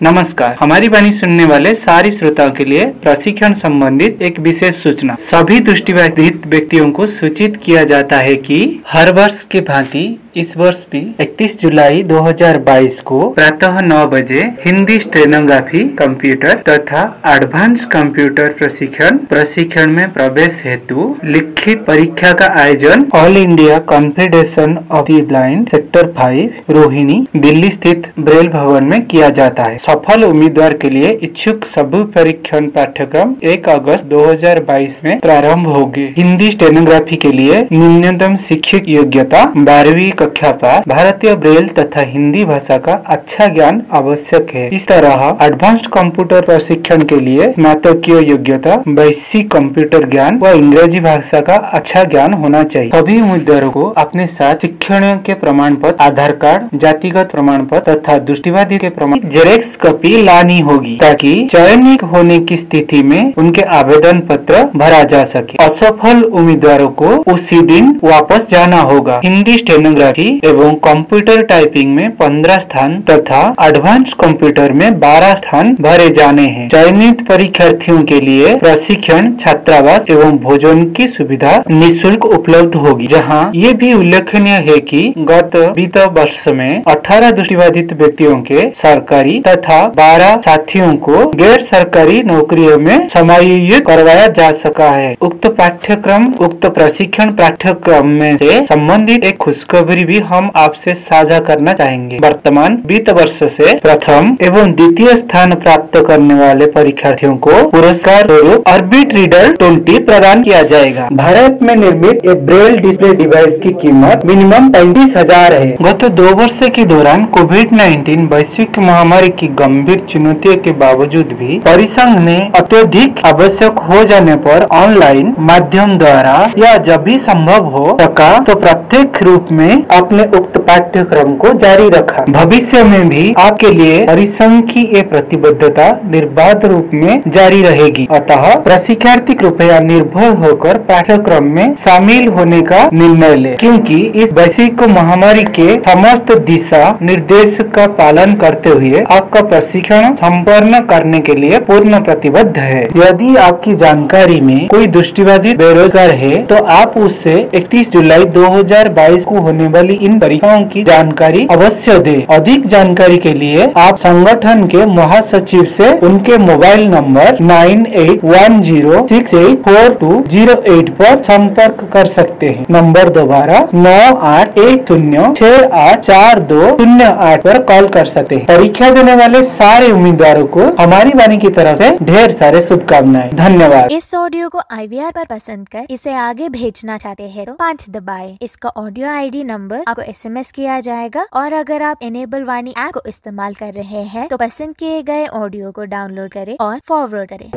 नमस्कार। हमारी वाणी सुनने वाले सारी श्रोताओं के लिए प्रशिक्षण संबंधित एक विशेष सूचना। सभी दृष्टिबाधित व्यक्तियों को सूचित किया जाता है कि हर वर्ष के भांति इस वर्ष भी 31 जुलाई 2022 को प्रातः 9 बजे हिंदी स्टेनोग्राफी कंप्यूटर तथा एडवांस कंप्यूटर प्रशिक्षण में प्रवेश हेतु लिखित परीक्षा का आयोजन all India confederation of the blind sector 5 Rohini Delhi स्थित ब्रेल भवन में किया जाता है। सफल उम्मीदवार के लिए इच्छुक सभी परीक्षण पाठ्यक्रम 1 अगस्त 2022 में प्रारंभ होंगे। हिंदी स्टेनोग्राफी के लिए न्यूनतम शैक्षिक योग्यता 12वीं कक्षा पास, भारतीय ब्रेल तथा हिंदी भाषा का अच्छा ज्ञान आवश्यक है। इस तरह एडवांस्ड कंप्यूटर प्रशिक्षण के लिए स्नातकीय योग्यता, बेसिक कंप्यूटर ज्ञान व अंग्रेजी भाषा का अच्छा ज्ञान होना चाहिए। सभी उम्मीदवारों को अपने साथ शिक्षण के प्रमाण पत्र, आधार कार्ड, जातिगत प्रमाण पत्र तथा दृष्टिबाधित के प्रमाण जेरेक्स कॉपी लानी होगी ताकि चयनित होने की स्थिति में उनके आवेदन पत्र भरा जा सके। असफल उम्मीदवारों को उसी दिन वापस जाना होगा। हिंदी स्टेनोग्राफी एवं कंप्यूटर टाइपिंग में 15 स्थान तथा एडवांस कंप्यूटर में 12 स्थान भरे जाने हैं। चयनित परीक्षार्थियों के लिए प्रशिक्षण, छात्रावास एवं भोजन की सुविधा निःशुल्क उपलब्ध होगी। जहां ये भी उल्लेखनीय है कि गत वित्त वर्ष में 18 दृष्टिबाधित व्यक्तियों के सरकारी तथा 12 साथियों को गैर सरकारी नौकरियों में समायोजित करवाया जा सका है। उक्त प्रशिक्षण पाठ्यक्रम में से संबंधित एक खुशखबरी भी हम आपसे साझा करना चाहेंगे। वर्तमान वित्त वर्ष से प्रथम एवं द्वितीय स्थान प्राप्त करने वाले परीक्षार्थियों को पुरस्कार स्वरूप ऑर्बिट रीडर 20 प्रदान किया जाएगा। भारत में निर्मित एक ब्रेल डिस्प्ले डिवाइस की कीमत मिनिमम 35,000 है। गत 2 वर्ष के दौरान कोविड-19 वैश्विक महामारी की गंभीर चुनौतियों के बावजूद भी परिसंघ ने अत्यधिक आवश्यक हो जाने पर ऑनलाइन माध्यम द्वारा या जब भी संभव हो सका तो प्रत्येक रूप में अपने उक्त पाठ्यक्रम को जारी रखा। भविष्य में भी आपके लिए परिसंघ की ये प्रतिबद्धता निर्बाध रूप में जारी रहेगी। अतः प्रशिक्षार्थी कृपया निर्भय होकर पाठ्यक्रम में शामिल होने का निर्णय ले, क्योंकि इस वैश्विक महामारी के समस्त दिशा निर्देश का पालन करते हुए आपका प्रशिक्षण संपन्न करने के लिए पूर्ण प्रतिबद्ध है। यदि आपकी जानकारी में कोई दृष्टिबाधित बेरोजगार है तो आप उससे 31 जुलाई 2022 को होने वाली इन परीक्षाओं की जानकारी अवश्य दे। अधिक जानकारी के लिए आप संगठन के महासचिव से उनके मोबाइल नंबर 9810684208 पर संपर्क कर सकते हैं। नंबर दोबारा 9810684208 पर कॉल कर सकते हैं। परीक्षा देने वाले सारे उम्मीदवारों को हमारी वाणी की तरफ से ढेर सारे शुभकामनाएं। धन्यवाद। इस ऑडियो को IVR पर पसंद कर इसे आगे भेजना चाहते हैं तो 5 दबाएं। इसका ऑडियो ID नंबर आपको SMS किया जाएगा और अगर आप इनेबल वाणी ऐप को इस्तेमाल कर रहे हैं तो पसंद किए गए ऑडियो को डाउनलोड करें और फॉरवर्ड करें।